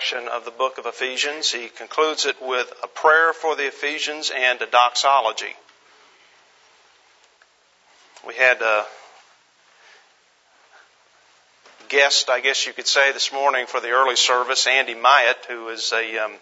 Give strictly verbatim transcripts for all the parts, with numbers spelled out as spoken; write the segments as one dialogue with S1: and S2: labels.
S1: section of the book of Ephesians. He concludes it with a prayer for the Ephesians and a doxology. We had a guest, I guess you could say, this morning for the early service, Andy Myatt, who is a, um,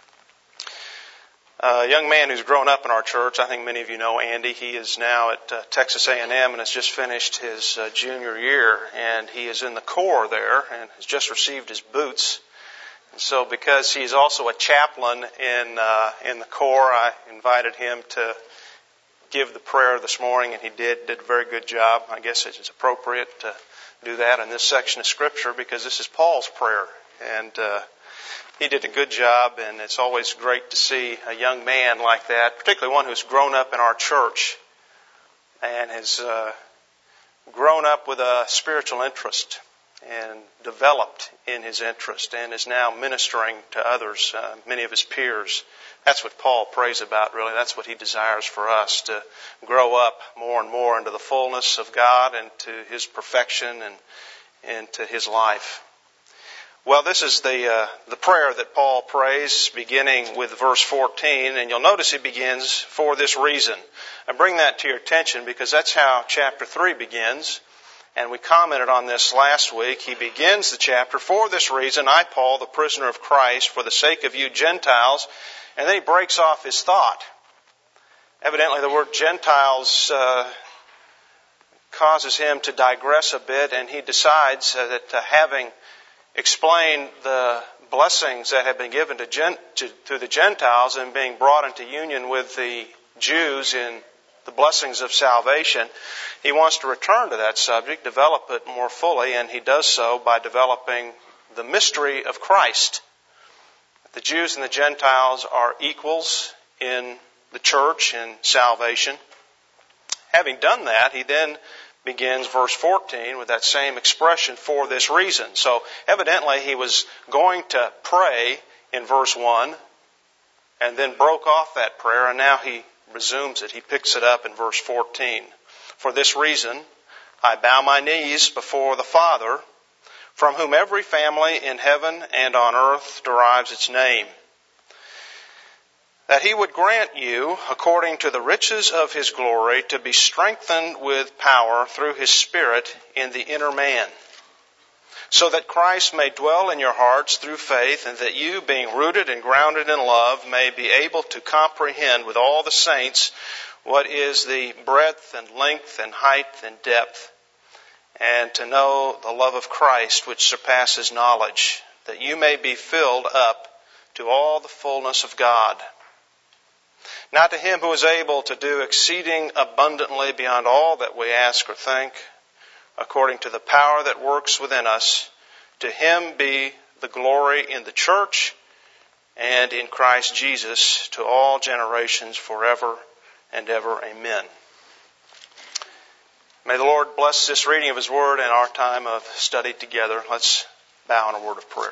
S1: a young man who's grown up in our church. I think many of you know Andy. He is now at uh, Texas A and M and has just finished his uh, junior year, and he is in the Corps there and has just received his boots. And so because he's also a chaplain in uh, in the Corps, I invited him to give the prayer this morning, and he did, did a very good job. I guess it's appropriate to do that in this section of Scripture because this is Paul's prayer, and uh, he did a good job, and it's always great to see a young man like that, particularly one who's grown up in our church and has uh, grown up with a spiritual interest and developed in his interest and is now ministering to others, uh, many of his peers. That's what Paul prays about, really. That's what he desires for us, to grow up more and more into the fullness of God and to His perfection and into His life. Well, this is the uh, the prayer that Paul prays, beginning with verse fourteen, and you'll notice he begins, "For this reason." I bring that to your attention because that's how chapter three begins, and we commented on this last week. He begins the chapter, "For this reason, I, Paul, the prisoner of Christ, for the sake of you Gentiles," and then he breaks off his thought. Evidently, the word Gentiles uh, causes him to digress a bit, and he decides uh, that uh, having explained the blessings that have been given to, Gen- to, to the Gentiles and being brought into union with the Jews in the blessings of salvation, he wants to return to that subject, develop it more fully, and he does so by developing the mystery of Christ. The Jews and the Gentiles are equals in the church in salvation. Having done that, he then begins verse fourteen with that same expression, "For this reason." So evidently he was going to pray in verse one and then broke off that prayer, and now he resumes it. He picks it up in verse fourteen. "For this reason I bow my knees before the Father, from whom every family in heaven and on earth derives its name, that He would grant you, according to the riches of His glory, to be strengthened with power through His Spirit in the inner man, so that Christ may dwell in your hearts through faith, and that you, being rooted and grounded in love, may be able to comprehend with all the saints what is the breadth and length and height and depth, and to know the love of Christ which surpasses knowledge, that you may be filled up to all the fullness of God. Now to Him who is able to do exceeding abundantly beyond all that we ask or think, according to the power that works within us, to Him be the glory in the church and in Christ Jesus to all generations forever and ever. Amen." May the Lord bless this reading of His Word and our time of study together. Let's bow in a word of prayer.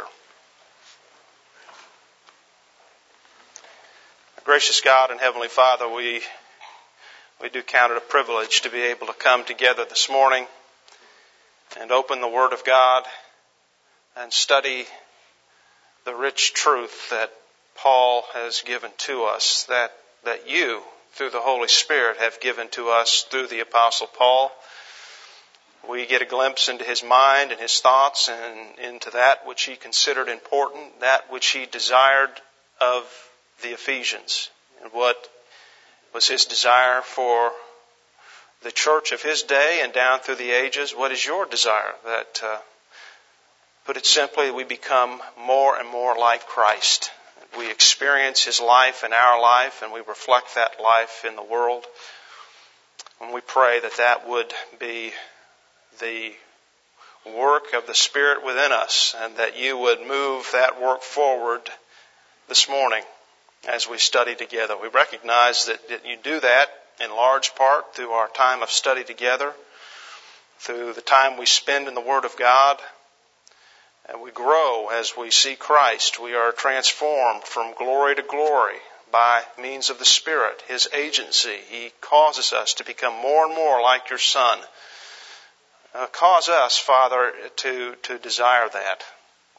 S1: Gracious God and Heavenly Father, we we do count it a privilege to be able to come together this morning and open the Word of God and study the rich truth that Paul has given to us, that, that you, through the Holy Spirit, have given to us through the Apostle Paul. We get a glimpse into his mind and his thoughts and into that which he considered important, that which he desired of the Ephesians, and what was his desire for the church of his day and down through the ages. What is your desire? That, uh, put it simply, we become more and more like Christ. We experience His life in our life, and we reflect that life in the world. And we pray that that would be the work of the Spirit within us, and that you would move that work forward this morning as we study together. We recognize that, that you do that in large part through our time of study together, through the time we spend in the Word of God. And we grow as we see Christ. We are transformed from glory to glory by means of the Spirit, His agency. He causes us to become more and more like your Son. Uh, cause us, Father, to, to desire that.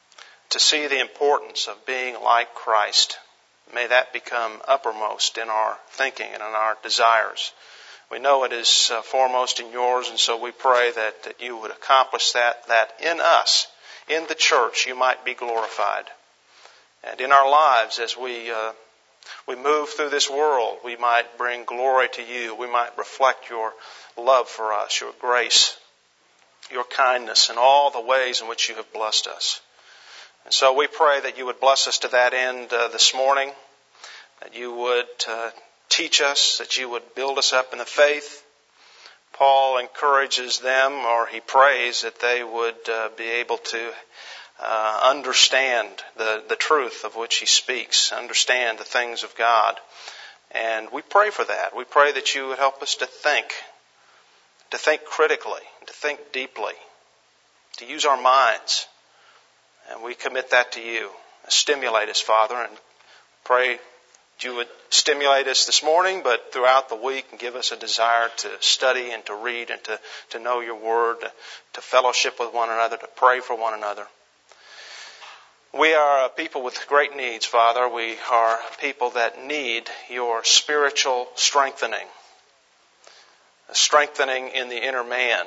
S1: to see the importance of being like Christ. May that become uppermost in our thinking and in our desires. We know it is uh, foremost in yours, and so we pray that, that you would accomplish that, that in us, in the church, you might be glorified. And in our lives, as we uh, we move through this world, we might bring glory to you. We might reflect your love for us, your grace, your kindness, and all the ways in which you have blessed us. And so we pray that you would bless us to that end uh, this morning, that you would uh, teach us, that you would build us up in the faith. Paul encourages them, or he prays that they would uh, be able to uh, understand the, the truth of which he speaks, understand the things of God. And we pray for that. We pray that you would help us to think, to think critically, to think deeply, to use our minds. And we commit that to you. Stimulate us, Father, and pray that you would stimulate us this morning, but throughout the week, and give us a desire to study and to read and to, to know your word, to, to fellowship with one another, to pray for one another. We are a people with great needs, Father. We are people that need your spiritual strengthening, a strengthening in the inner man.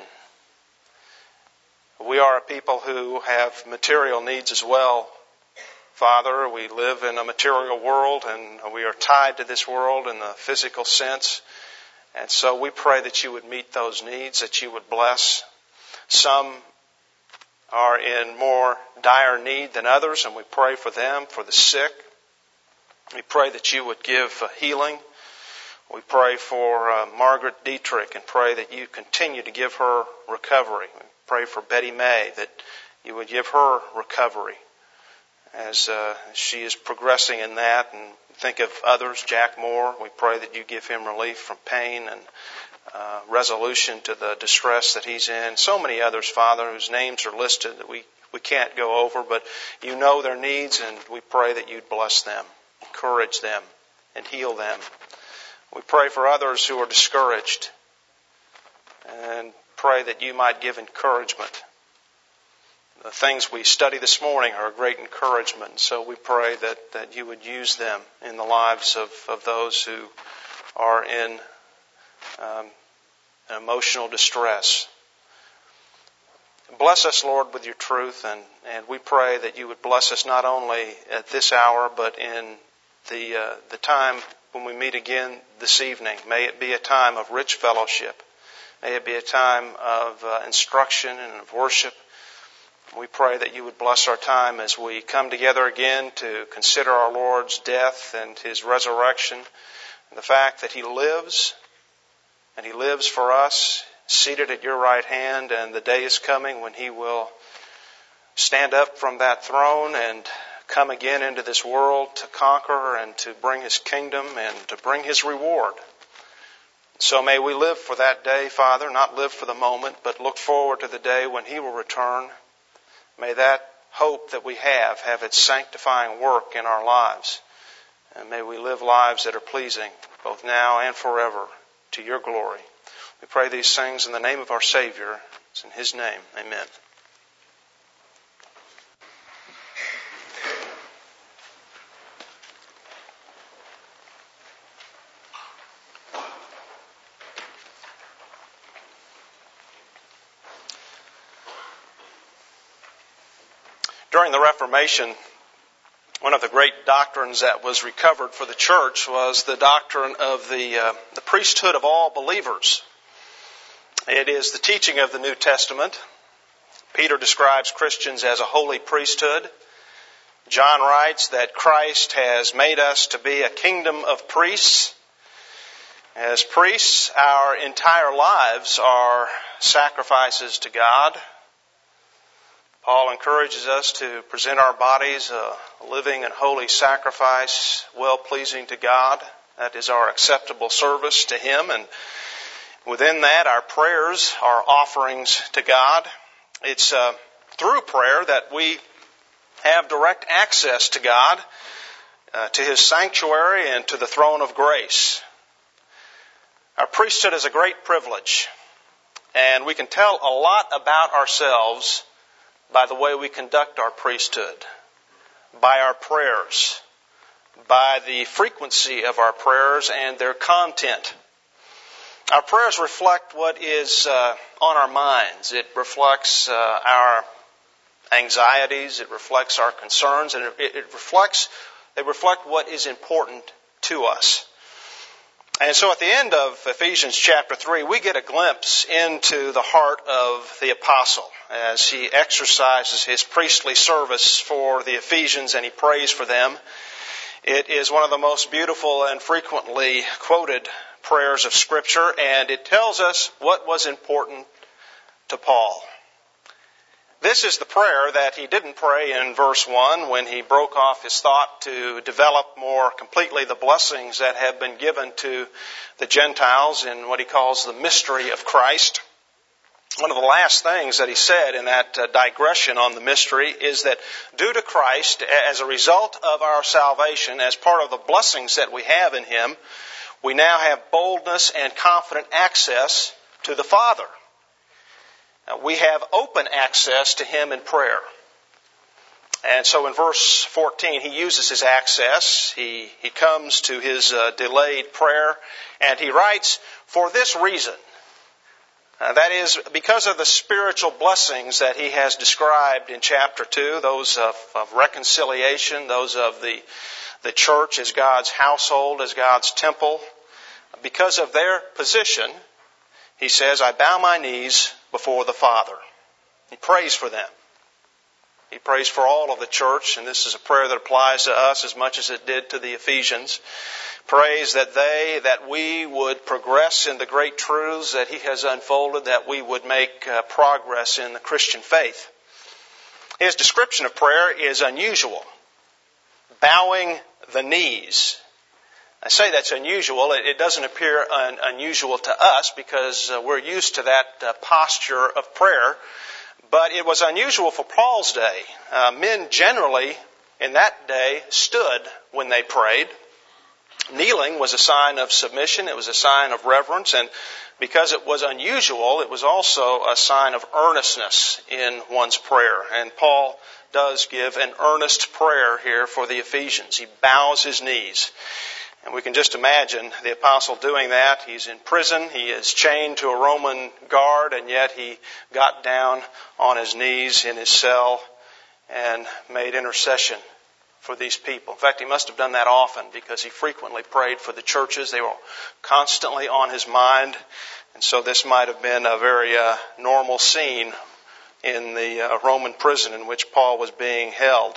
S1: We are a people who have material needs as well, Father. We live in a material world, and we are tied to this world in the physical sense. And so we pray that you would meet those needs, that you would bless. Some are in more dire need than others, and we pray for them, for the sick. We pray that you would give healing. We pray for uh, Margaret Dietrich and pray that you continue to give her recovery. We pray for Betty May, that you would give her recovery as uh, she is progressing in that. And think of others, Jack Moore. We pray that you give him relief from pain and uh, resolution to the distress that he's in. So many others, Father, whose names are listed that we, we can't go over, but you know their needs, and we pray that you'd bless them, encourage them, and heal them. We pray for others who are discouraged and pray that you might give encouragement. The things we study this morning are a great encouragement, so we pray that, that you would use them in the lives of, of those who are in um, emotional distress. Bless us, Lord, with your truth, and, and we pray that you would bless us not only at this hour, but in the uh, the time when we meet again this evening. May it be a time of rich fellowship. May it be a time of uh, instruction and of worship. We pray that you would bless our time as we come together again to consider our Lord's death and his resurrection, and the fact that he lives, and he lives for us, seated at your right hand, and the day is coming when he will stand up from that throne and come again into this world to conquer and to bring his kingdom and to bring his reward. So may we live for that day, Father, not live for the moment, but look forward to the day when he will return. May that hope that we have have its sanctifying work in our lives. And may we live lives that are pleasing, both now and forever, to your glory. We pray these things in the name of our Savior. It's in his name. Amen. During the Reformation, one of the great doctrines that was recovered for the church was the doctrine of the, uh, the priesthood of all believers. It is the teaching of the New Testament. Peter describes Christians as a holy priesthood. John writes that Christ has made us to be a kingdom of priests. As priests, our entire lives are sacrifices to God. Paul encourages us to present our bodies a living and holy sacrifice, well-pleasing to God. That is our acceptable service to him. And within that, our prayers are offerings to God. It's uh, through prayer that we have direct access to God, uh, to his sanctuary, and to the throne of grace. Our priesthood is a great privilege, and we can tell a lot about ourselves by the way we conduct our priesthood. by our prayers, by the frequency of our prayers and their content. Our prayers reflect what is uh, on our minds. It reflects uh, our anxieties. It reflects our concerns, and it, it reflects they reflect what is important to us. And so at the end of Ephesians chapter three, we get a glimpse into the heart of the apostle as he exercises his priestly service for the Ephesians and he prays for them. It is one of the most beautiful and frequently quoted prayers of Scripture, and it tells us what was important to Paul. This is the prayer that he didn't pray in verse one when he broke off his thought to develop more completely the blessings that have been given to the Gentiles in what he calls the mystery of Christ. One of the last things that he said in that uh, digression on the mystery is that due to Christ, as a result of our salvation, as part of the blessings that we have in Him, we now have boldness and confident access to the Father. We have open access to Him in prayer. And so in verse fourteen, he uses his access. He, he comes to his uh, delayed prayer, and he writes, "For this reason," uh, that is, because of the spiritual blessings that he has described in chapter two, those of, of reconciliation, those of the, the church as God's household, as God's temple, because of their position, he says, "I bow my knees before the Father." He prays for them. He prays for all of the church, and this is a prayer that applies to us as much as it did to the Ephesians. Prays that they, that we would progress in the great truths that He has unfolded, that we would make uh, progress in the Christian faith. His description of prayer is unusual. Bowing the knees. I say that's unusual. It doesn't appear un- unusual to us because uh, we're used to that uh, posture of prayer. But it was unusual for Paul's day. Uh, men generally in that day stood when they prayed. Kneeling was a sign of submission. It was a sign of reverence. And because it was unusual, it was also a sign of earnestness in one's prayer. And Paul does give an earnest prayer here for the Ephesians. He bows his knees. And we can just imagine the apostle doing that. He's in prison. He is chained to a Roman guard, and yet he got down on his knees in his cell and made intercession for these people. In fact, he must have done that often because he frequently prayed for the churches. They were constantly on his mind. And so this might have been a very uh, normal scene in the uh, Roman prison in which Paul was being held.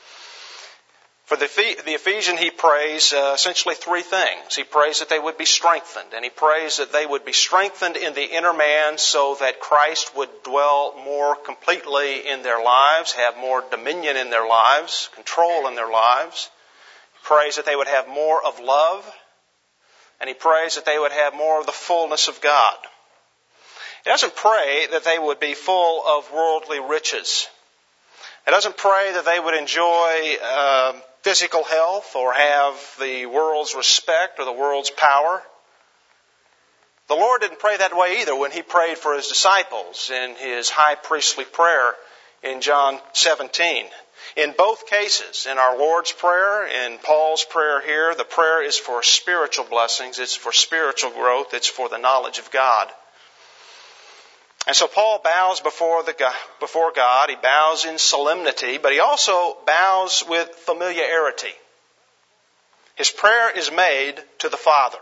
S1: For the, the Ephesian, he prays uh, essentially three things. He prays that they would be strengthened, and he prays that they would be strengthened in the inner man so that Christ would dwell more completely in their lives, have more dominion in their lives, control in their lives. He prays that they would have more of love, and he prays that they would have more of the fullness of God. He doesn't pray that they would be full of worldly riches. He doesn't pray that they would enjoy uh, physical health or have the world's respect or the world's power. The Lord didn't pray that way either when He prayed for His disciples in His high priestly prayer in John seventeen. In both cases, in our Lord's Prayer, in Paul's prayer here, the prayer is for spiritual blessings, it's for spiritual growth, it's for the knowledge of God. And so Paul bows before the before God. He bows in solemnity, but he also bows with familiarity. His prayer is made to the Father.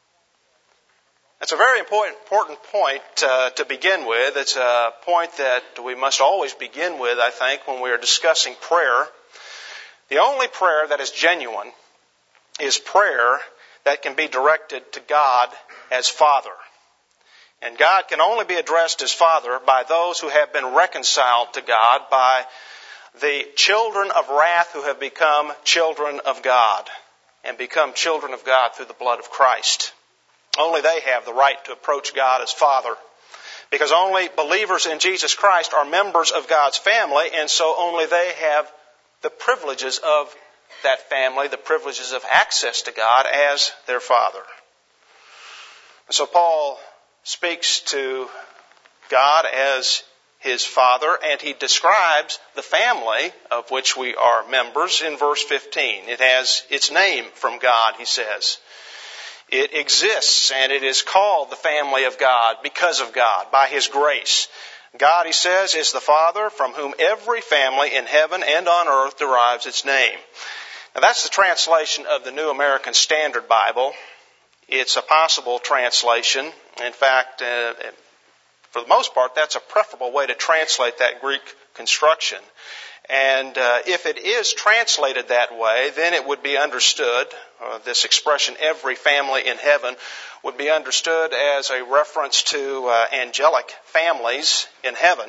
S1: That's a very important, important point uh, to begin with. It's a point that we must always begin with, I think, when we are discussing prayer. The only prayer that is genuine is prayer that can be directed to God as Father. And God can only be addressed as Father by those who have been reconciled to God, by the children of wrath who have become children of God and become children of God through the blood of Christ. Only they have the right to approach God as Father, because only believers in Jesus Christ are members of God's family, and so only they have the privileges of that family, the privileges of access to God as their Father. And so Paul speaks to God as his Father, and he describes the family of which we are members in verse fifteen. It has its name from God, he says. It exists, and it is called the family of God because of God, by his grace. God, he says, is the Father from whom every family in heaven and on earth derives its name. Now, that's the translation of the New American Standard Bible. It's a possible translation. In fact, uh, for the most part, that's a preferable way to translate that Greek construction. And uh, if it is translated that way, then it would be understood, uh, this expression, every family in heaven, would be understood as a reference to uh, angelic families in heaven.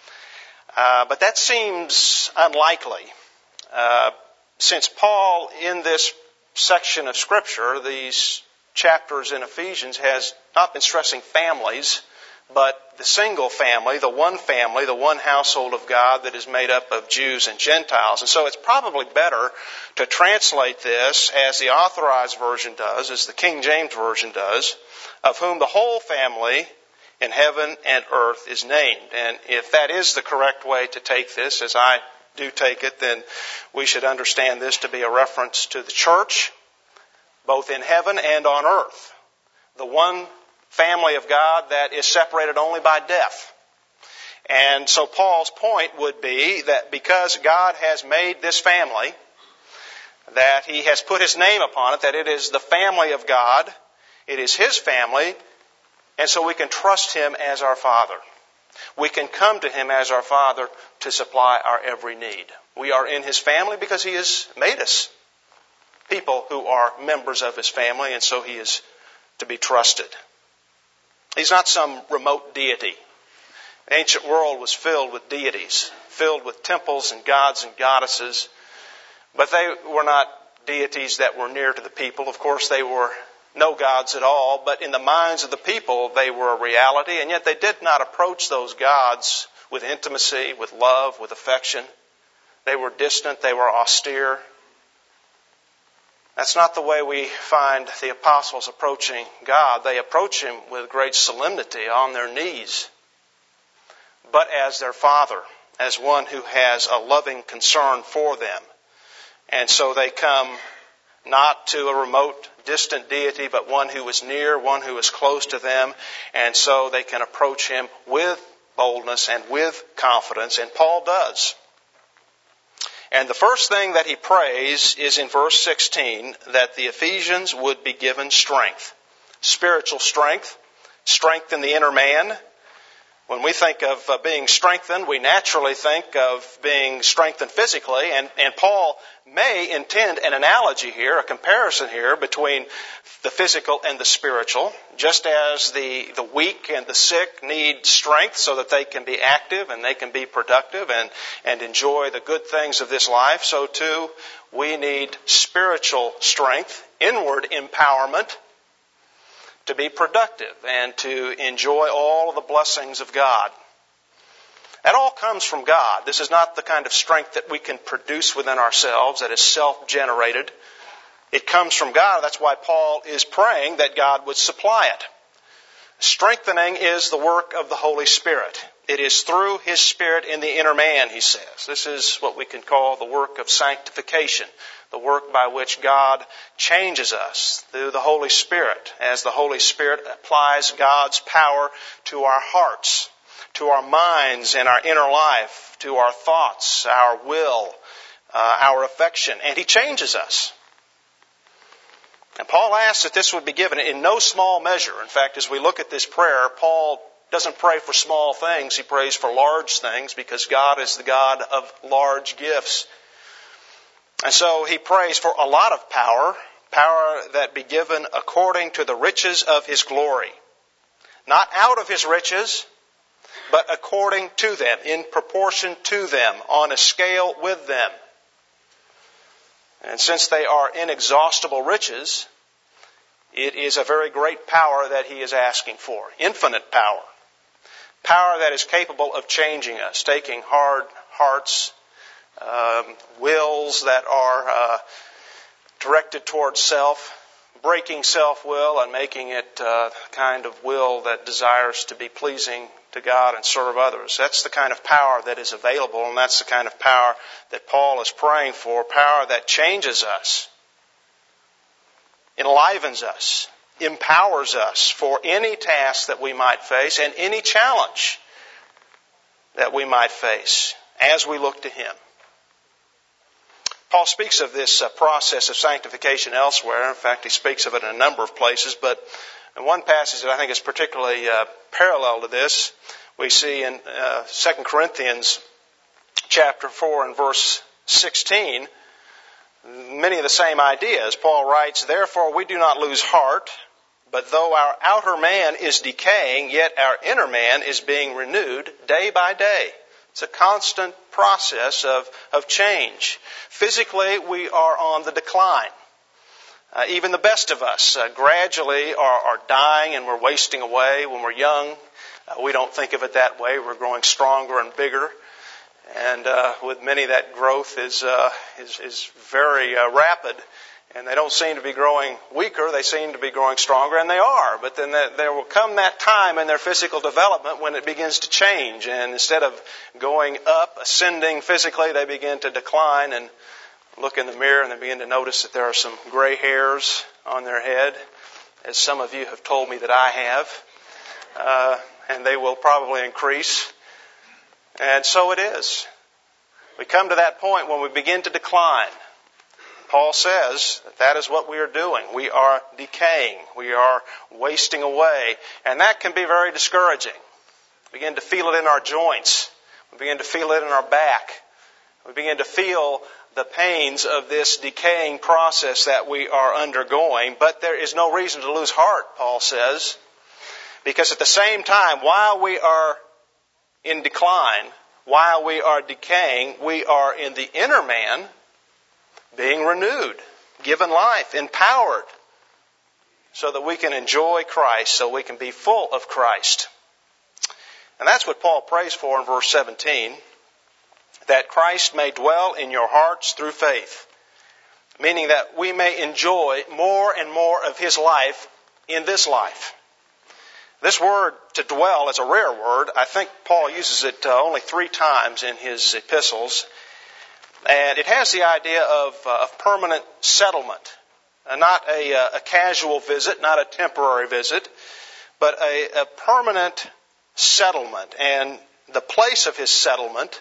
S1: Uh, but that seems unlikely, uh, since Paul, in this section of Scripture, these chapters in Ephesians, has not been stressing families, but the single family, the one family, the one household of God that is made up of Jews and Gentiles. And so it's probably better to translate this as the Authorized Version does, as the King James Version does, of whom the whole family in heaven and earth is named. And if that is the correct way to take this, as I do take it, then we should understand this to be a reference to the church, both in heaven and on earth. The one family of God that is separated only by death. And so Paul's point would be that because God has made this family, that he has put his name upon it, that it is the family of God, it is his family, and so we can trust him as our Father. We can come to him as our Father to supply our every need. We are in his family because he has made us people who are members of his family, and so he is to be trusted. He's not some remote deity. The ancient world was filled with deities, filled with temples and gods and goddesses, but they were not deities that were near to the people. Of course, they were no gods at all, but in the minds of the people, they were a reality, and yet they did not approach those gods with intimacy, with love, with affection. They were distant, they were austere. That's not the way we find the apostles approaching God. They approach him with great solemnity on their knees, but as their Father, as one who has a loving concern for them. And so they come not to a remote, distant deity, but one who is near, one who is close to them, and so they can approach him with boldness and with confidence, and Paul does. And the first thing that he prays is in verse sixteen, that the Ephesians would be given strength. Spiritual strength, strength in the inner man. When we think of uh, being strengthened, we naturally think of being strengthened physically, and, and Paul may intend an analogy here, a comparison here between the physical and the spiritual. Just as the, the weak and the sick need strength so that they can be active and they can be productive and, and enjoy the good things of this life, so too we need spiritual strength, inward empowerment, to be productive and to enjoy all of the blessings of God. That all comes from God. This is not the kind of strength that we can produce within ourselves, that is self-generated. It comes from God. That's why Paul is praying that God would supply it. Strengthening is the work of the Holy Spirit. It is through His Spirit in the inner man, he says. This is what we can call the work of sanctification, the work by which God changes us through the Holy Spirit, as the Holy Spirit applies God's power to our hearts, to our minds and our inner life, to our thoughts, our will, uh, our affection, and He changes us. And Paul asks that this would be given in no small measure. In fact, as we look at this prayer, Paul doesn't pray for small things. He prays for large things because God is the God of large gifts. And so he prays for a lot of power, power that be given according to the riches of His glory. Not out of His riches, but according to them, in proportion to them, on a scale with them. And since they are inexhaustible riches, it is a very great power that he is asking for. Infinite power. Power that is capable of changing us, taking hard hearts, um, wills that are uh, directed towards self, breaking self-will and making it uh, the kind of will that desires to be pleasing to God and serve others. That's the kind of power that is available, and that's the kind of power that Paul is praying for, power that changes us, enlivens us, empowers us for any task that we might face and any challenge that we might face as we look to Him. Paul speaks of this uh, process of sanctification elsewhere. In fact, he speaks of it in a number of places, but in one passage that I think is particularly uh, parallel to this, we see in uh, Second Corinthians chapter four and verse sixteen, many of the same ideas. Paul writes, "Therefore we do not lose heart, but though our outer man is decaying, yet our inner man is being renewed day by day." It's a constant process of, of change. Physically, we are on the decline. Uh, even the best of us uh, gradually are, are dying and we're wasting away. When we're young, uh, we don't think of it that way. We're growing stronger and bigger. And uh, with many, that growth is uh, is, is very uh, rapid. And they don't seem to be growing weaker. They seem to be growing stronger, and they are. But then there will come that time in their physical development when it begins to change. And instead of going up, ascending physically, they begin to decline and look in the mirror, and they begin to notice that there are some gray hairs on their head, as some of you have told me that I have. Uh, and they will probably increase. And so it is. We come to that point when we begin to decline. Paul says that that is what we are doing. We are decaying. We are wasting away. And that can be very discouraging. We begin to feel it in our joints. We begin to feel it in our back. We begin to feel the pains of this decaying process that we are undergoing. But there is no reason to lose heart, Paul says. Because at the same time, while we are in decline, while we are decaying, we are in the inner man being renewed, given life, empowered, so that we can enjoy Christ, so we can be full of Christ. And that's what Paul prays for in verse seventeen, that Christ may dwell in your hearts through faith, meaning that we may enjoy more and more of His life in this life. This word, to dwell, is a rare word. I think Paul uses it uh, only three times in his epistles. And it has the idea of, uh, of permanent settlement. Uh, not a, uh, a casual visit, not a temporary visit, but a, a permanent settlement. And the place of His settlement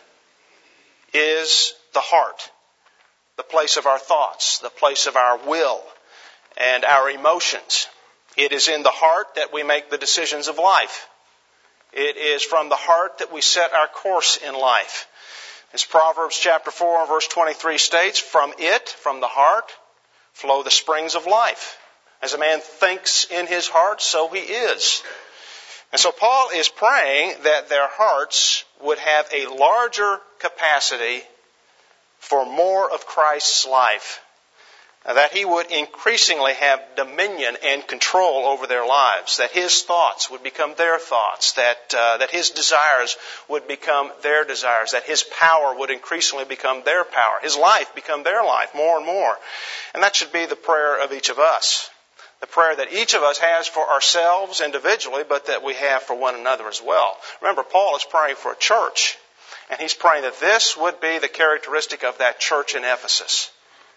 S1: is the heart, the place of our thoughts, the place of our will and our emotions. It is in the heart that we make the decisions of life. It is from the heart that we set our course in life. As Proverbs chapter four and verse twenty-three states, from it, from the heart, flow the springs of life. As a man thinks in his heart, so he is. And so Paul is praying that their hearts would have a larger capacity for more of Christ's life. That He would increasingly have dominion and control over their lives. That His thoughts would become their thoughts. That uh, that His desires would become their desires. That His power would increasingly become their power. His life become their life more and more. And that should be the prayer of each of us. The prayer that each of us has for ourselves individually, but that we have for one another as well. Remember, Paul is praying for a church. And he's praying that this would be the characteristic of that church in Ephesus.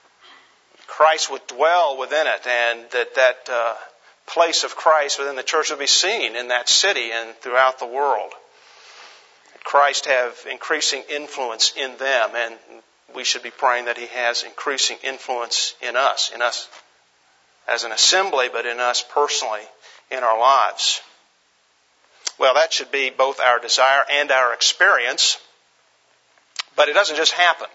S1: Christ would dwell within it, and that that uh, place of Christ within the church would be seen in that city and throughout the world. Christ have increasing influence in them, and we should be praying that He has increasing influence in us, in us as an assembly, but in us personally in our lives. Well, that should be both our desire and our experience, but it doesn't just happen.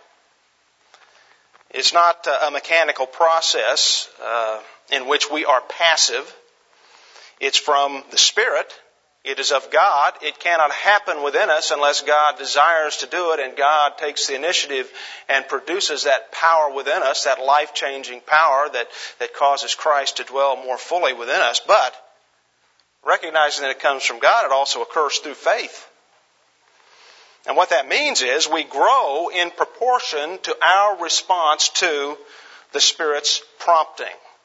S1: It's not a mechanical process uh, in which we are passive. It's from the Spirit. It is of God. It cannot happen within us unless God desires to do it, and God takes the initiative and produces that power within us, that life-changing power that, that causes Christ to dwell more fully within us. But recognizing that it comes from God, it also occurs through faith. And what that means is we grow in proportion to our response to the Spirit's prompting.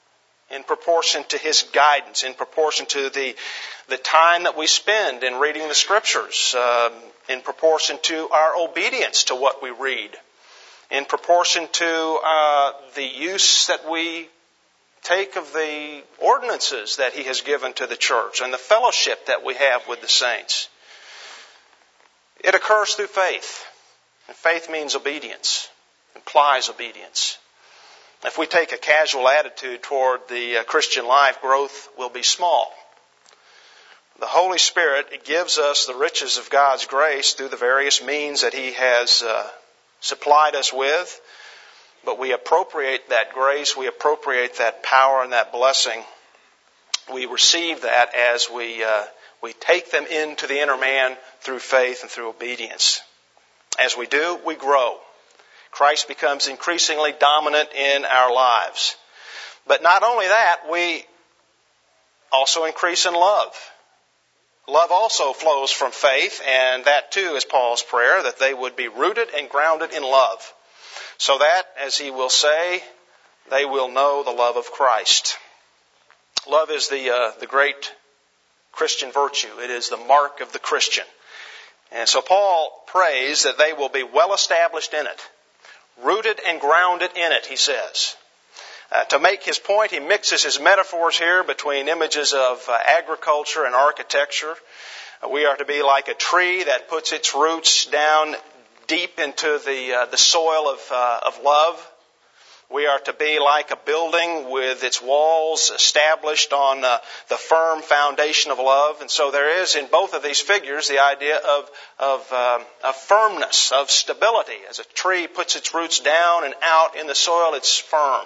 S1: in proportion to His guidance, in proportion to the, the time that we spend in reading the Scriptures, uh, in proportion to our obedience to what we read, in proportion to uh, the use that we take of the ordinances that He has given to the church and the fellowship that we have with the saints. It occurs through faith. And faith means obedience, implies obedience. If we take a casual attitude toward the uh, Christian life, growth will be small. The Holy Spirit gives us the riches of God's grace through the various means that He has uh, supplied us with. But we appropriate that grace, we appropriate that power and that blessing. We receive that as we uh, we take them into the inner man through faith and through obedience. As we do, we grow. Christ becomes increasingly dominant in our lives. But not only that, we also increase in love. Love also flows from faith, and that too is Paul's prayer, that they would be rooted and grounded in love, so that, as he will say, they will know the love of Christ. Love is the uh, the great Christian virtue. It is the mark of the Christian. And so Paul prays that they will be well established in it, rooted and grounded in it, he says. Uh, to make his point, he mixes his metaphors here between images of uh, agriculture and architecture. Uh, we are to be like a tree that puts its roots down deep into the uh, the soil of uh, of love. We are to be like a building with its walls established on uh, the firm foundation of love. And so there is in both of these figures the idea of of, uh, of firmness, of stability. As a tree puts its roots down and out in the soil, it's firm.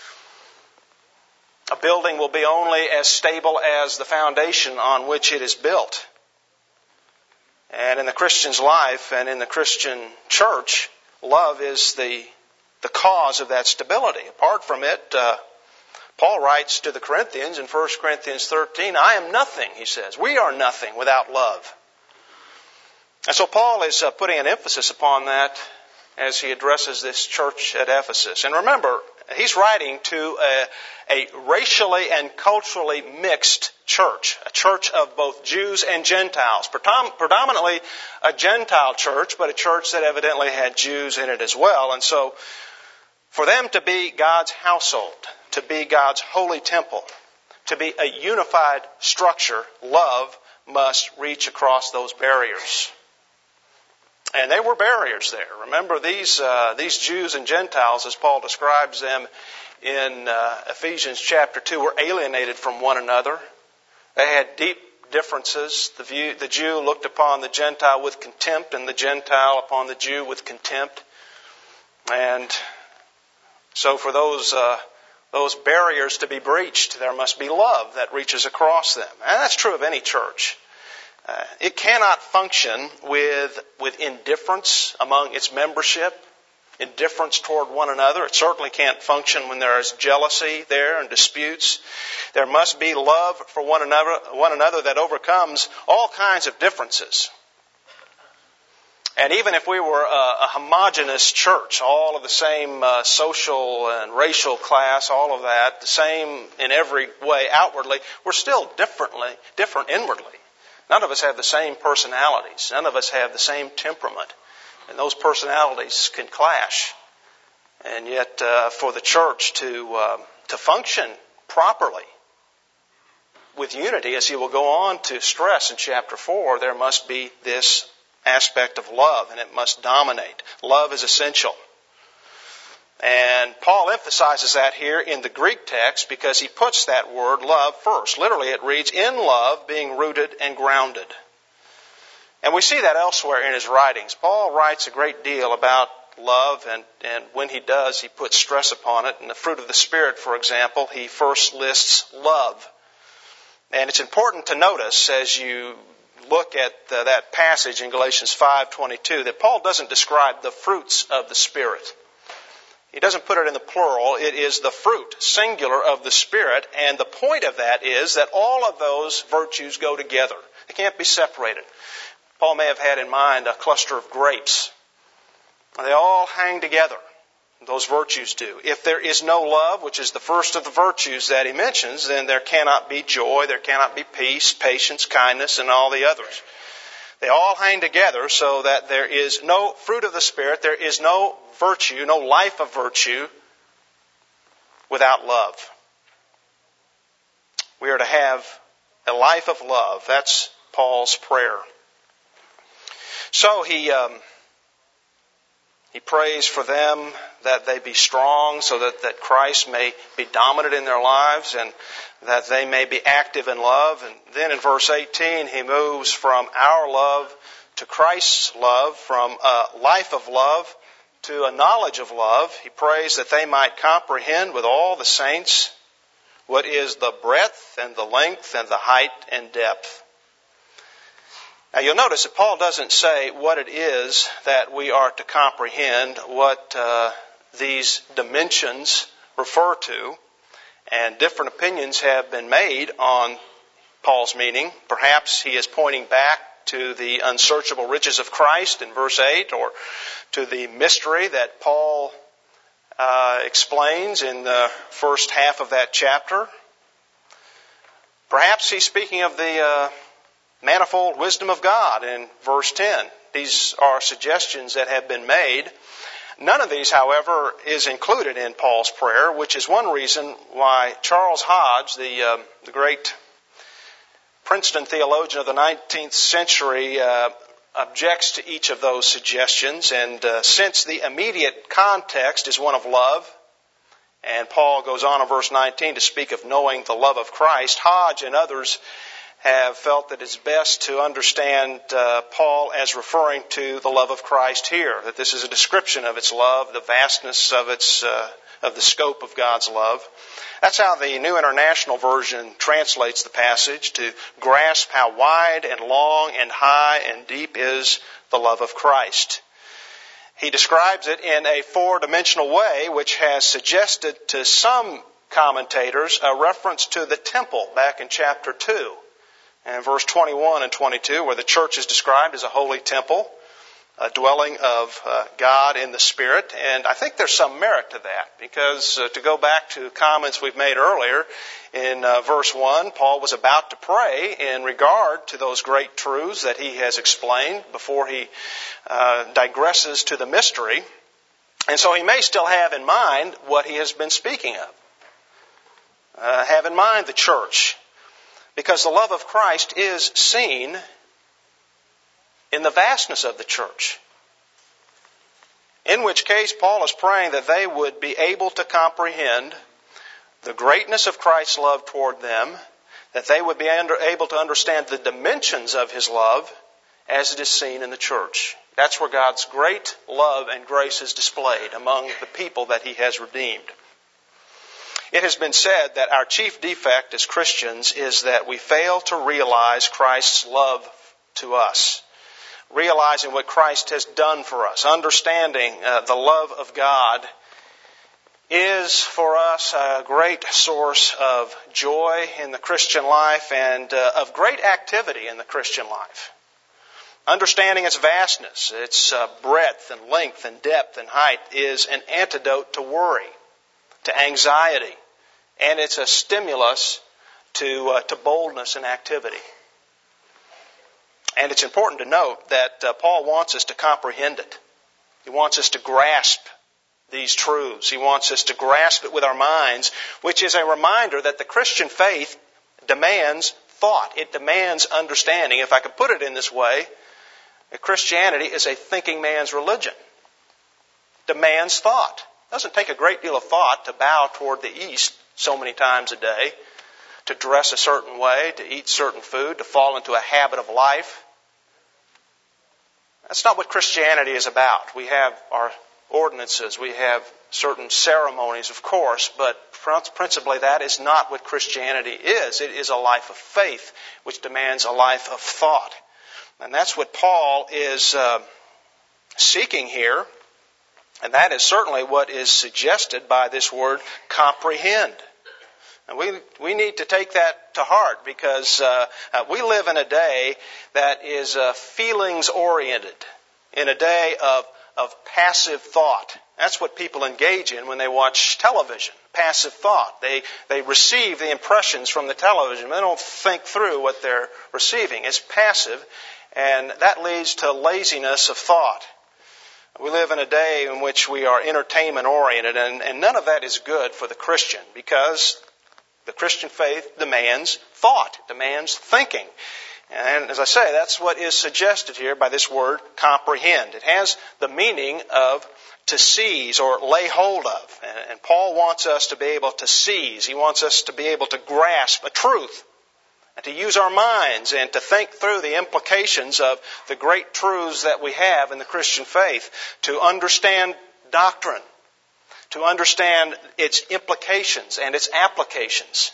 S1: A building will be only as stable as the foundation on which it is built. And in the Christian's life and in the Christian church, love is the the cause of that stability. Apart from it, uh, Paul writes to the Corinthians in First Corinthians thirteen, I am nothing, he says. We are nothing without love. And so Paul is uh, putting an emphasis upon that as he addresses this church at Ephesus. And remember, he's writing to a, a racially and culturally mixed church, a church of both Jews and Gentiles, Predom- predominantly a Gentile church, but a church that evidently had Jews in it as well. And so for them to be God's household, to be God's holy temple, to be a unified structure, love must reach across those barriers. And there were barriers there. Remember, these uh, these Jews and Gentiles, as Paul describes them in uh, Ephesians chapter two, were alienated from one another. They had deep differences. The, view, the Jew looked upon the Gentile with contempt, and the Gentile upon the Jew with contempt. And so for those uh, those barriers to be breached, there must be love that reaches across them. And that's true of any church. Uh, it cannot function with with indifference among its membership, indifference toward one another. It certainly can't function when there is jealousy there and disputes. There must be love for one another, one another that overcomes all kinds of differences. And even if we were a, a homogeneous church, all of the same uh, social and racial class, all of that, the same in every way outwardly, we're still differently, different inwardly. None of us have the same personalities. None of us have the same temperament. And those personalities can clash. And yet, uh, for the church to uh, to function properly with unity, as he will go on to stress in chapter four, there must be this aspect of love, and it must dominate. Love is essential. And Paul emphasizes that here in the Greek text because he puts that word love first. Literally, it reads, in love, being rooted and grounded. And we see that elsewhere in his writings. Paul writes a great deal about love, and, and when he does, he puts stress upon it. In the fruit of the Spirit, for example, he first lists love. And it's important to notice as you look at uh, that passage in Galatians five twenty-two that Paul doesn't describe the fruits of the Spirit. He doesn't put it in the plural. It is the fruit, singular, of the Spirit. And the point of that is that all of those virtues go together. They can't be separated. Paul may have had in mind a cluster of grapes. They all hang together. those virtues do. If there is no love, which is the first of the virtues that he mentions, then there cannot be joy, there cannot be peace, patience, kindness, and all the others. They all hang together so that there is no fruit of the Spirit, there is no virtue, no life of virtue without love. We are to have a life of love. That's Paul's prayer. So he um, he prays for them that they be strong so that, that Christ may be dominant in their lives and that they may be active in love. And then in verse eighteen, he moves from our love to Christ's love, from a life of love to a knowledge of love. He prays that they might comprehend with all the saints what is the breadth and the length and the height and depth. Now you'll notice that Paul doesn't say what it is that we are to comprehend, what uh, these dimensions refer to, and different opinions have been made on Paul's meaning. Perhaps he is pointing back to the unsearchable riches of Christ in verse eight, or to the mystery that Paul uh, explains in the first half of that chapter. Perhaps he's speaking of the uh, manifold wisdom of God in verse ten. These are suggestions that have been made. None of these, however, is included in Paul's prayer, which is one reason why Charles Hodge, the, uh, the great Princeton theologian of the nineteenth century, uh, objects to each of those suggestions. And uh, since the immediate context is one of love, and Paul goes on in verse nineteen to speak of knowing the love of Christ, Hodge and others have felt that it's best to understand uh, Paul as referring to the love of Christ here, that this is a description of its love, the vastness of its uh, of the scope of God's love. That's how the New International Version translates the passage, to grasp how wide and long and high and deep is the love of Christ. He describes it in a four-dimensional way, which has suggested to some commentators a reference to the temple back in chapter two. And verse twenty-one and twenty-two, where the church is described as a holy temple, a dwelling of uh, God in the Spirit. And I think there's some merit to that, because uh, to go back to comments we've made earlier, in uh, verse one, Paul was about to pray in regard to those great truths that he has explained before he uh, digresses to the mystery. And so he may still have in mind what he has been speaking of. Uh, have in mind the church. Because the love of Christ is seen in the vastness of the church. In which case, Paul is praying that they would be able to comprehend the greatness of Christ's love toward them, that they would be under, able to understand the dimensions of His love as it is seen in the church. That's where God's great love and grace is displayed among the people that He has redeemed. It has been said that our chief defect as Christians is that we fail to realize Christ's love to us. Realizing what Christ has done for us, understanding uh, the love of God is for us a great source of joy in the Christian life and uh, of great activity in the Christian life. Understanding its vastness, its uh, breadth and length and depth and height is an antidote to worry, to anxiety, and it's a stimulus to uh, to boldness and activity. And it's important to note that uh, Paul wants us to comprehend it. He wants us to grasp these truths. He wants us to grasp it with our minds, which is a reminder that the Christian faith demands thought. It demands understanding. If I could put it in this way, Christianity is a thinking man's religion. It demands thought. It doesn't take a great deal of thought to bow toward the east so many times a day, to dress a certain way, to eat certain food, to fall into a habit of life. That's not what Christianity is about. We have our ordinances, we have certain ceremonies, of course, but principally that is not what Christianity is. It is a life of faith, which demands a life of thought. And that's what Paul is uh, seeking here, and that is certainly what is suggested by this word, comprehend. And we we need to take that to heart, because uh, uh, we live in a day that is uh, feelings-oriented, in a day of, of passive thought. That's what people engage in when they watch television. Passive thought. They they receive the impressions from the television. They don't think through what they're receiving. It's passive, and that leads to laziness of thought. We live in a day in which we are entertainment oriented, and, and none of that is good for the Christian, because the Christian faith demands thought, demands thinking. And as I say, that's what is suggested here by this word, comprehend. It has the meaning of to seize or lay hold of. And Paul wants us to be able to seize. He wants us to be able to grasp a truth and to use our minds and to think through the implications of the great truths that we have in the Christian faith, to understand doctrine, to understand its implications and its applications.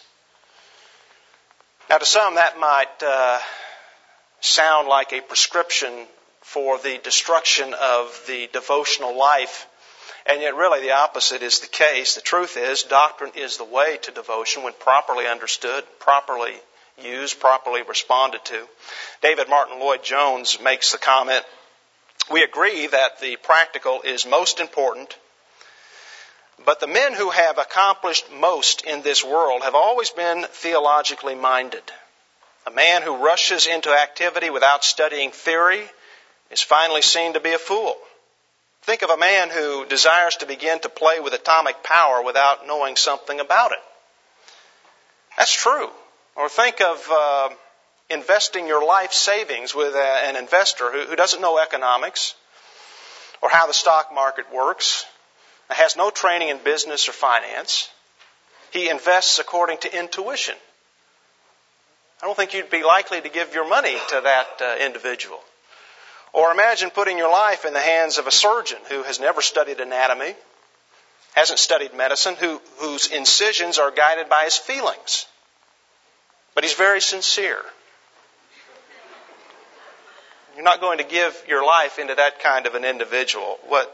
S1: Now, to some, that might uh, sound like a prescription for the destruction of the devotional life, and yet really the opposite is the case. The truth is, doctrine is the way to devotion when properly understood, properly used, properly responded to. David Martin Lloyd-Jones makes the comment, "We agree that the practical is most important, but the men who have accomplished most in this world have always been theologically minded. A man who rushes into activity without studying theory is finally seen to be a fool. Think of a man who desires to begin to play with atomic power without knowing something about it. That's true. Or think of uh, investing your life savings with a, an investor who, who doesn't know economics or how the stock market works, has no training in business or finance. He invests according to intuition. I don't think you'd be likely to give your money to that uh, individual. Or imagine putting your life in the hands of a surgeon who has never studied anatomy, hasn't studied medicine, who, whose incisions are guided by his feelings. But he's very sincere. You're not going to give your life into that kind of an individual. What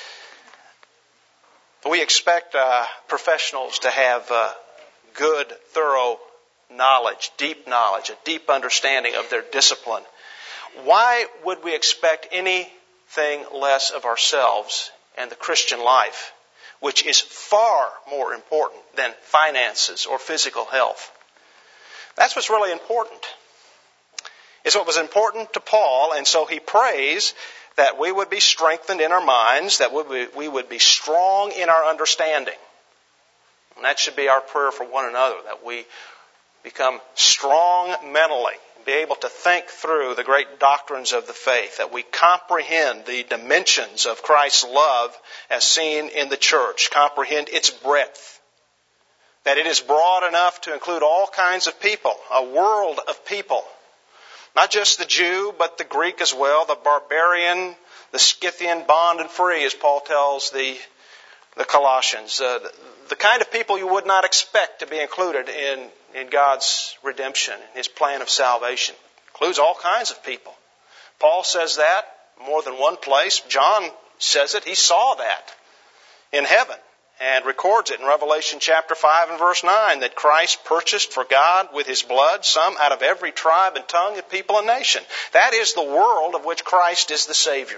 S1: we expect uh, professionals to have uh, good, thorough knowledge, deep knowledge, a deep understanding of their discipline. Why would we expect anything less of ourselves and the Christian life, which is far more important than finances or physical health? That's what's really important. It's what was important to Paul, and so he prays that we would be strengthened in our minds, that we would be strong in our understanding. And that should be our prayer for one another, that we become strong mentally, be able to think through the great doctrines of the faith, that we comprehend the dimensions of Christ's love as seen in the church, comprehend its breadth, that it is broad enough to include all kinds of people, a world of people, not just the Jew, but the Greek as well, the barbarian, the Scythian, bond and free, as Paul tells the, the Colossians, uh, the, the kind of people you would not expect to be included in in God's redemption, in His plan of salvation. Includes all kinds of people. Paul says that more than one place. John says it. He saw that in heaven and records it in Revelation chapter five and verse nine, that Christ purchased for God with His blood some out of every tribe and tongue and people and nation. That is the world of which Christ is the Savior.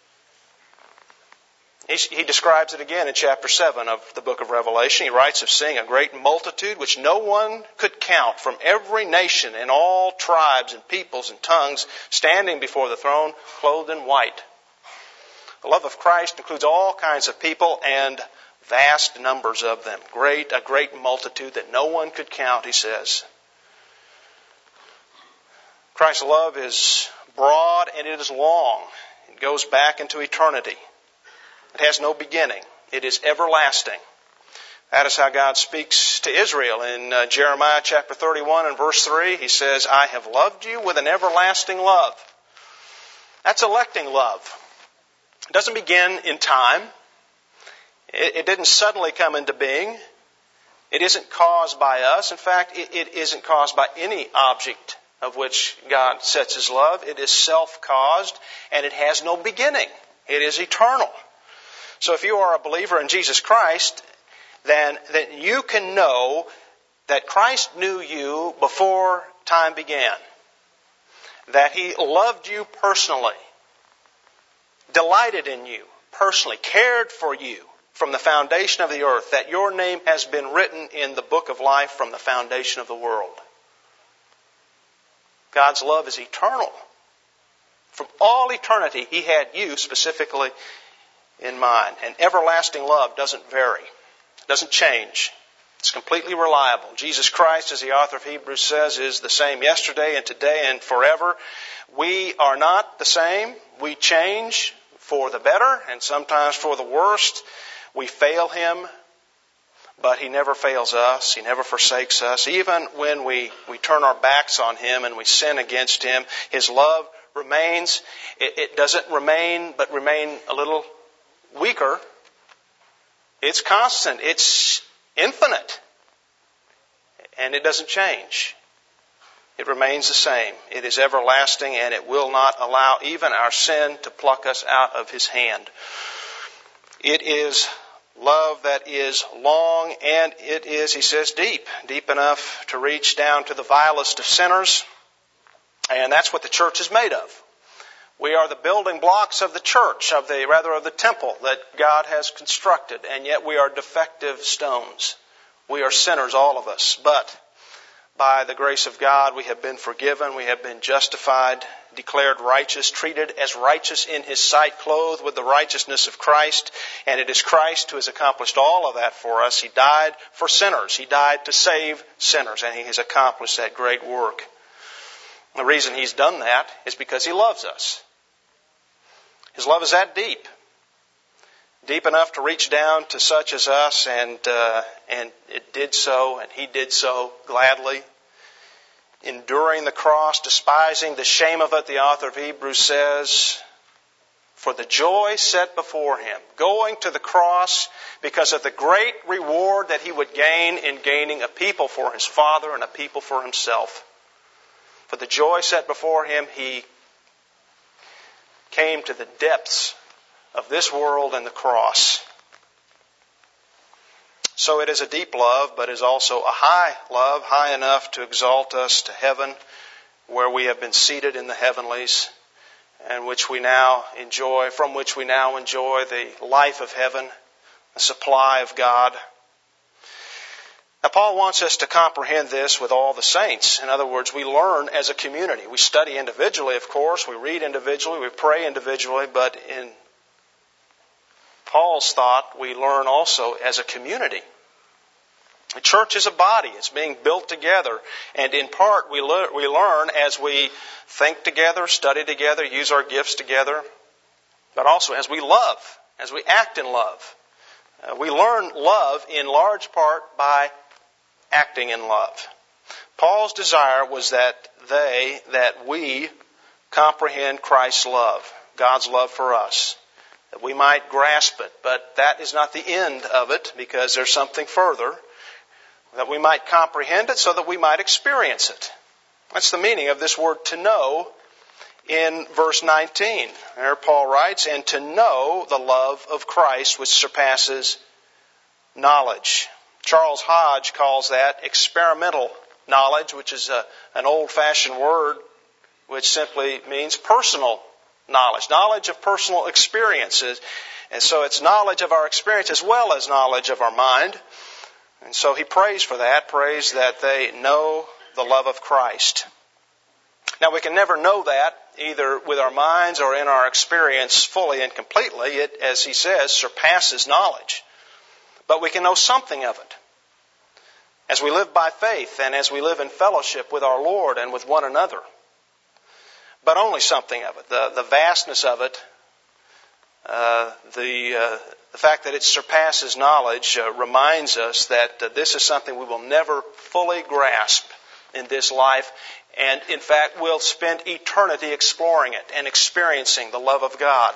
S1: He describes it again in chapter seven of the book of Revelation. He writes of seeing a great multitude which no one could count, from every nation and all tribes and peoples and tongues, standing before the throne, clothed in white. The love of Christ includes all kinds of people and vast numbers of them. Great, a great multitude that no one could count, he says. Christ's love is broad and it is long. It goes back into eternity. It has no beginning. It is everlasting. That is how God speaks to Israel in uh, Jeremiah chapter thirty-one and verse three. He says, I have loved you with an everlasting love. That's electing love. It doesn't begin in time. It, it didn't suddenly come into being. It isn't caused by us. In fact, it, it isn't caused by any object of which God sets His love. It is self-caused and it has no beginning. It is eternal. So if you are a believer in Jesus Christ, then, then you can know that Christ knew you before time began. That He loved you personally, delighted in you, personally cared for you from the foundation of the earth, that your name has been written in the book of life from the foundation of the world. God's love is eternal. From all eternity, He had you specifically in mind. And everlasting love doesn't vary, doesn't change. It's completely reliable. Jesus Christ, as the author of Hebrews says, is the same yesterday and today and forever. We are not the same. We change for the better and sometimes for the worst. We fail Him, but He never fails us. He never forsakes us. Even when we, we turn our backs on Him and we sin against Him, His love remains. It, it doesn't remain, but remain a little weaker. It's constant. It's infinite. And it doesn't change. It remains the same. It is everlasting, and it will not allow even our sin to pluck us out of His hand. It is love that is long, and it is, he says, deep. Deep enough to reach down to the vilest of sinners. And that's what the church is made of. We are the building blocks of the church, of the rather of the temple that God has constructed, and yet we are defective stones. We are sinners, all of us. But by the grace of God, we have been forgiven, we have been justified, declared righteous, treated as righteous in His sight, clothed with the righteousness of Christ. And it is Christ who has accomplished all of that for us. He died for sinners. He died to save sinners, and He has accomplished that great work. The reason He's done that is because He loves us. His love is that deep. Deep enough to reach down to such as us, and uh, and it did so, and He did so gladly. Enduring the cross, despising the shame of it, the author of Hebrews says, for the joy set before Him, going to the cross because of the great reward that He would gain in gaining a people for His Father and a people for Himself. For the joy set before Him, He came to the depths of this world and the cross. So it is a deep love, but is also a high love, high enough to exalt us to heaven, where we have been seated in the heavenlies, and which we now enjoy, from which we now enjoy the life of heaven, the supply of God. Now, Paul wants us to comprehend this with all the saints. In other words, we learn as a community. We study individually, of course. We read individually. We pray individually. But in Paul's thought, we learn also as a community. The church is a body. It's being built together. And in part, we, le- we learn as we think together, study together, use our gifts together. But also as we love, as we act in love. Uh, we learn love in large part by acting in love. Paul's desire was that they, that we comprehend Christ's love, God's love for us, that we might grasp it. But that is not the end of it, because there's something further, that we might comprehend it so that we might experience it. That's the meaning of this word to know in verse nineteen. There Paul writes, and to know the love of Christ which surpasses knowledge. Charles Hodge calls that experimental knowledge, which is a, an old-fashioned word which simply means personal knowledge, knowledge of personal experiences. And so it's knowledge of our experience as well as knowledge of our mind. And so he prays for that, prays that they know the love of Christ. Now, we can never know that either with our minds or in our experience fully and completely. It, as he says, surpasses knowledge. But we can know something of it as we live by faith and as we live in fellowship with our Lord and with one another. But only something of it. The, the vastness of it, uh, the, uh, the fact that it surpasses knowledge uh, reminds us that uh, this is something we will never fully grasp in this life, and in fact we'll spend eternity exploring it and experiencing the love of God.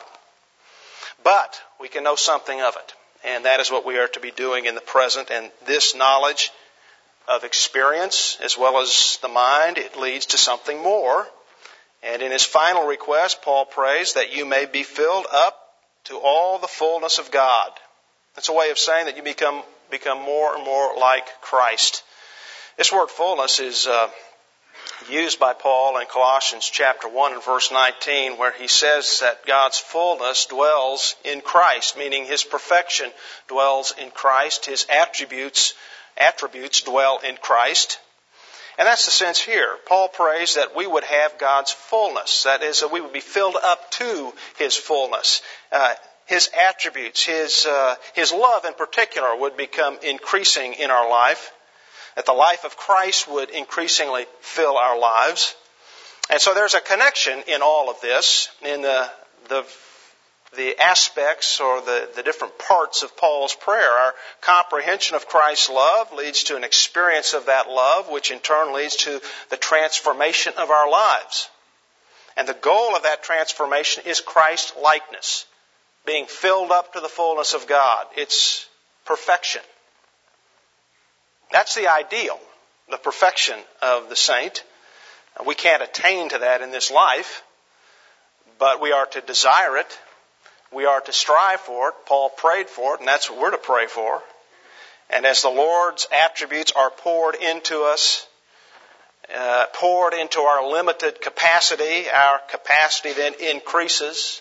S1: But we can know something of it. And that is what we are to be doing in the present. And this knowledge of experience, as well as the mind, it leads to something more. And in his final request, Paul prays that you may be filled up to all the fullness of God. That's a way of saying that you become become more and more like Christ. This word fullness is uh, used by Paul in Colossians chapter one and verse nineteen, where he says that God's fullness dwells in Christ, meaning His perfection dwells in Christ, His attributes, attributes dwell in Christ. And that's the sense here. Paul prays that we would have God's fullness. That is, that we would be filled up to His fullness. Uh, His attributes, His, uh, His love in particular would become increasing in our life. That the life of Christ would increasingly fill our lives. And so there's a connection in all of this, in the the, the aspects or the, the different parts of Paul's prayer. Our comprehension of Christ's love leads to an experience of that love, which in turn leads to the transformation of our lives. And the goal of that transformation is Christ-likeness, being filled up to the fullness of God. It's perfection. That's the ideal, the perfection of the saint. We can't attain to that in this life, but we are to desire it. We are to strive for it. Paul prayed for it, and that's what we're to pray for. And as the Lord's attributes are poured into us, uh, poured into our limited capacity, our capacity then increases,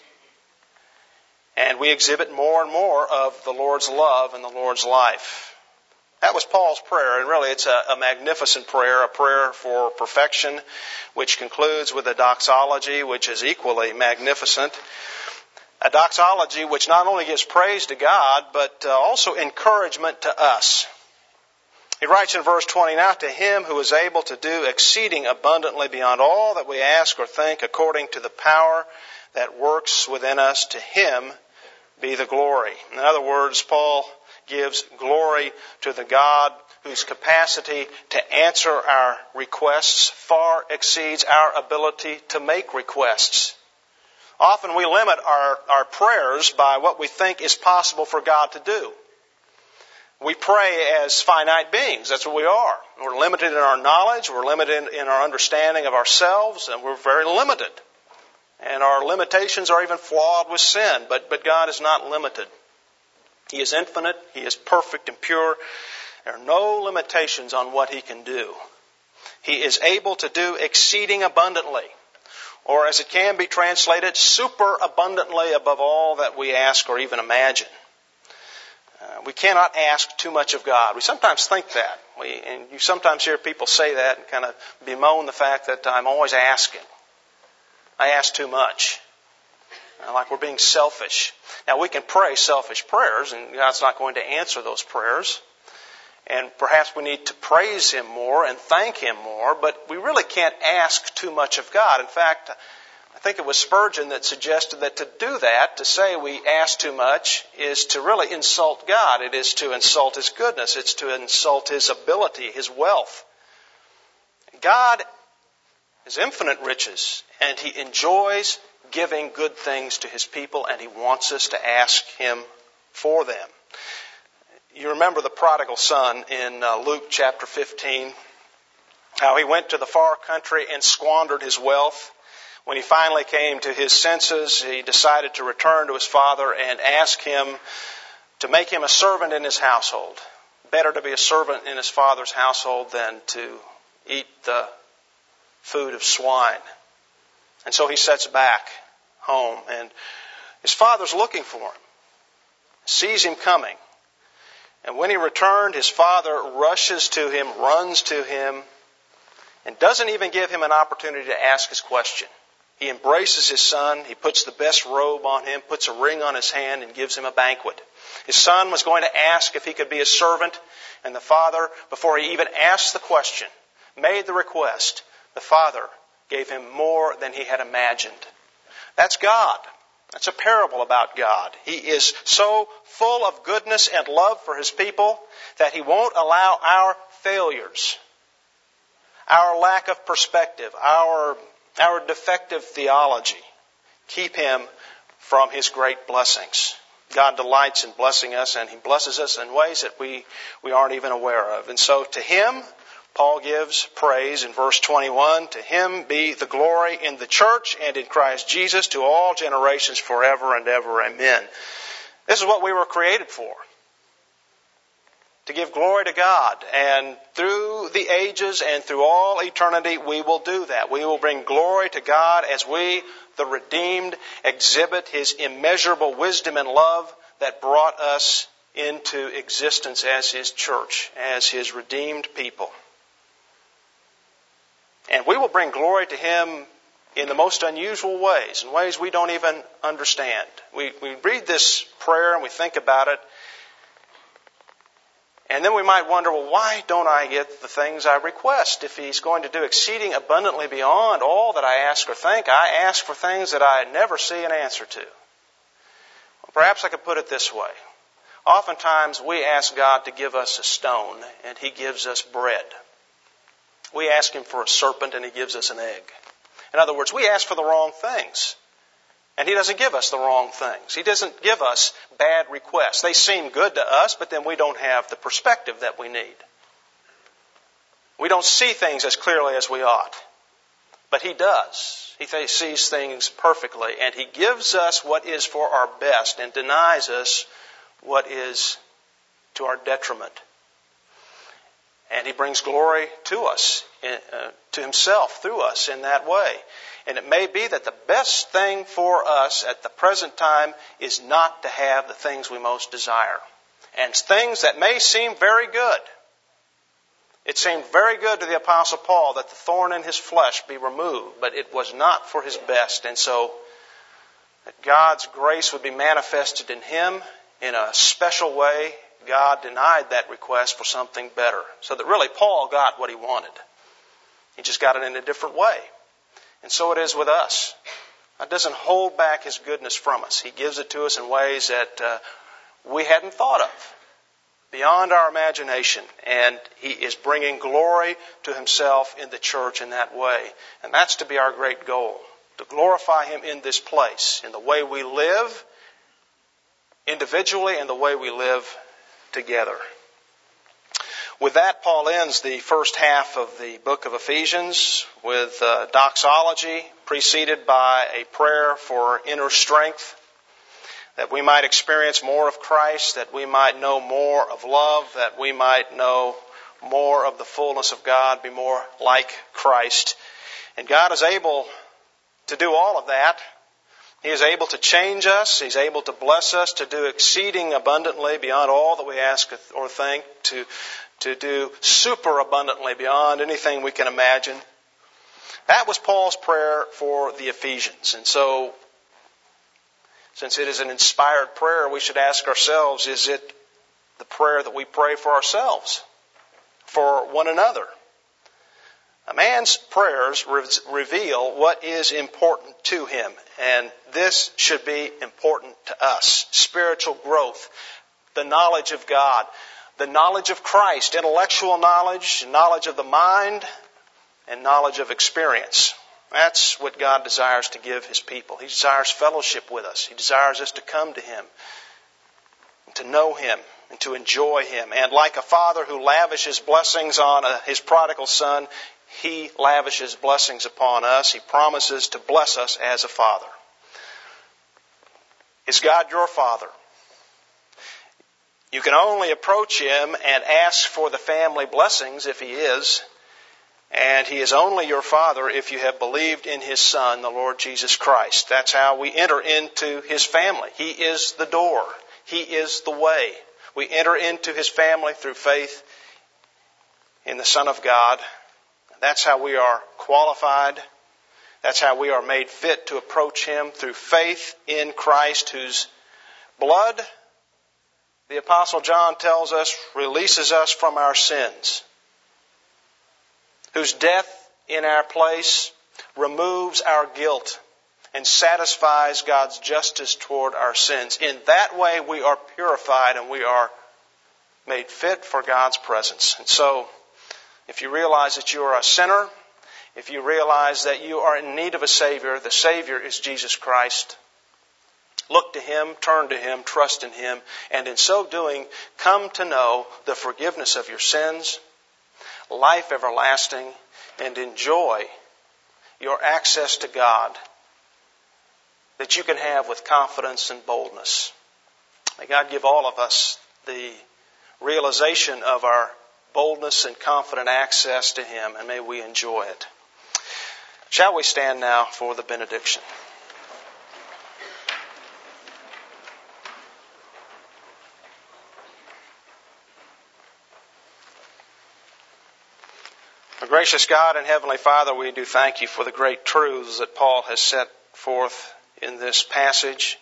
S1: and we exhibit more and more of the Lord's love in the Lord's life. That was Paul's prayer, and really it's a, a magnificent prayer, a prayer for perfection, which concludes with a doxology, which is equally magnificent. A doxology which not only gives praise to God, but uh, also encouragement to us. He writes in verse twenty, "Now to Him who is able to do exceeding abundantly beyond all that we ask or think, according to the power that works within us, to Him be the glory." In other words, Paul gives glory to the God whose capacity to answer our requests far exceeds our ability to make requests. Often we limit our, our prayers by what we think is possible for God to do. We pray as finite beings. That's what we are. We're limited in our knowledge. We're limited in our understanding of ourselves, and we're very limited. And our limitations are even flawed with sin, but, but God is not limited. He is infinite. He is perfect and pure. There are no limitations on what He can do. He is able to do exceeding abundantly, or as it can be translated, super abundantly above all that we ask or even imagine. Uh, we cannot ask too much of God. We sometimes think that. We, and you sometimes hear people say that and kind of bemoan the fact that I'm always asking. I ask too much. Like we're being selfish. Now we can pray selfish prayers, and God's not going to answer those prayers. And perhaps we need to praise Him more and thank Him more, but we really can't ask too much of God. In fact, I think it was Spurgeon that suggested that to do that, to say we ask too much, is to really insult God. It is to insult His goodness. It's to insult His ability, His wealth. God is infinite riches, and He enjoys giving good things to His people, and He wants us to ask Him for them. You remember the prodigal son in uh, Luke chapter fifteen, how he went to the far country and squandered his wealth. When he finally came to his senses, he decided to return to his father and ask him to make him a servant in his household. Better to be a servant in his father's household than to eat the food of swine. And so he sets back home, and his father's looking for him, sees him coming. And when he returned, his father rushes to him, runs to him, and doesn't even give him an opportunity to ask his question. He embraces his son, he puts the best robe on him, puts a ring on his hand, and gives him a banquet. His son was going to ask if he could be a servant, and the father, before he even asked the question, made the request. The father gave him more than he had imagined. That's God. That's a parable about God. He is so full of goodness and love for His people that He won't allow our failures, our lack of perspective, our, our defective theology, keep Him from His great blessings. God delights in blessing us, and He blesses us in ways that we, we aren't even aware of. And so to Him, Paul gives praise in verse twenty-one, to Him be the glory in the church and in Christ Jesus to all generations forever and ever. Amen. This is what we were created for. to give glory to God. And through the ages and through all eternity, we will do that. We will bring glory to God as we, the redeemed, exhibit His immeasurable wisdom and love that brought us into existence as His church, as His redeemed people. And we will bring glory to Him in the most unusual ways, in ways we don't even understand. We, we read this prayer and we think about it, and then we might wonder, well, why don't I get the things I request? If He's going to do exceeding abundantly beyond all that I ask or think, I ask for things that I never see an answer to. Well, perhaps I could put it this way. Oftentimes we ask God to give us a stone, and He gives us bread. We ask Him for a serpent, and He gives us an egg. In other words, we ask for the wrong things, and He doesn't give us the wrong things. He doesn't give us bad requests. They seem good to us, but then we don't have the perspective that we need. We don't see things as clearly as we ought, but He does. He th- sees things perfectly, and He gives us what is for our best and denies us what is to our detriment. And He brings glory to us, uh, to Himself through us in that way. And it may be that the best thing for us at the present time is not to have the things we most desire. And things that may seem very good. It seemed very good to the Apostle Paul that the thorn in his flesh be removed, but it was not for his best. And so that God's grace would be manifested in him in a special way. God denied that request for something better. So that really Paul got what he wanted. He just got it in a different way. And so it is with us. God doesn't hold back His goodness from us. He gives it to us in ways that uh, we hadn't thought of, beyond our imagination. And He is bringing glory to Himself in the church in that way. And that's to be our great goal, to glorify Him in this place, in the way we live individually and the way we live together. With that, Paul ends the first half of the book of Ephesians with uh, doxology preceded by a prayer for inner strength, that we might experience more of Christ, that we might know more of love, that we might know more of the fullness of God, be more like Christ. And God is able to do all of that. He is able to change us. He's able to bless us, to do exceeding abundantly beyond all that we ask or think, to, to do super abundantly beyond anything we can imagine. That was Paul's prayer for the Ephesians. And so, since it is an inspired prayer, we should ask ourselves, is it the prayer that we pray for ourselves, for one another? A man's prayers re- reveal what is important to him, and this should be important to us. Spiritual growth, the knowledge of God, the knowledge of Christ, intellectual knowledge, knowledge of the mind, and knowledge of experience. That's what God desires to give His people. He desires fellowship with us. He desires us to come to Him, to know Him, and to enjoy Him. And like a father who lavishes blessings on a, his prodigal son, He lavishes blessings upon us. He promises to bless us as a father. Is God your father? You can only approach Him and ask for the family blessings if He is. And He is only your Father if you have believed in His Son, the Lord Jesus Christ. That's how we enter into His family. He is the door. He is the way. We enter into His family through faith in the Son of God. That's how we are qualified. That's how we are made fit to approach Him, through faith in Christ, whose blood, the Apostle John tells us, releases us from our sins, whose death in our place removes our guilt and satisfies God's justice toward our sins. In that way, we are purified and we are made fit for God's presence. And so, if you realize that you are a sinner, if you realize that you are in need of a Savior, the Savior is Jesus Christ. Look to Him, turn to Him, trust in Him, and in so doing, come to know the forgiveness of your sins, life everlasting, and enjoy your access to God that you can have with confidence and boldness. May God give all of us the realization of our boldness and confident access to Him, and may we enjoy it. Shall we stand now for the benediction? Our gracious God and Heavenly Father, we do thank You for the great truths that Paul has set forth in this passage.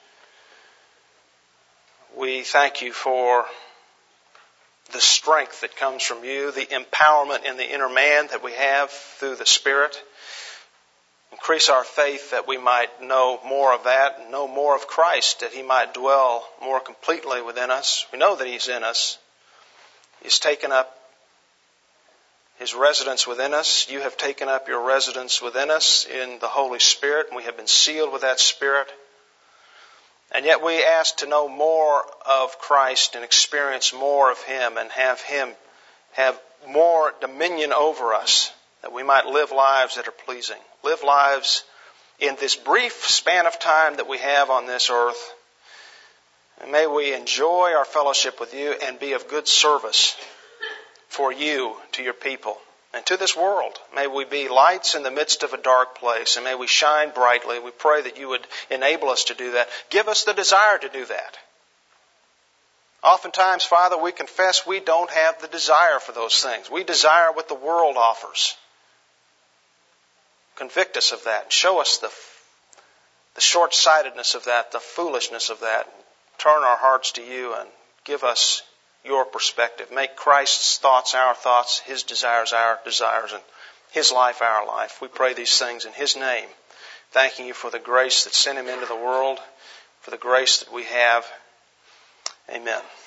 S1: We thank You for the strength that comes from You, the empowerment in the inner man that we have through the Spirit. Increase our faith that we might know more of that and know more of Christ, that He might dwell more completely within us. We know that He's in us. He's taken up His residence within us. You have taken up Your residence within us in the Holy Spirit, and we have been sealed with that Spirit. And yet we ask to know more of Christ and experience more of Him and have Him have more dominion over us, that we might live lives that are pleasing. Live lives in this brief span of time that we have on this earth. And may we enjoy our fellowship with You and be of good service for You to Your people and to this world. May we be lights in the midst of a dark place, and may we shine brightly. We pray that You would enable us to do that. Give us the desire to do that. Oftentimes, Father, we confess we don't have the desire for those things. We desire what the world offers. Convict us of that. Show us the, the short-sightedness of that, the foolishness of that. Turn our hearts to You and give us Your perspective. Make Christ's thoughts our thoughts, His desires our desires, and His life our life. We pray these things in His name, thanking You for the grace that sent Him into the world, for the grace that we have. Amen.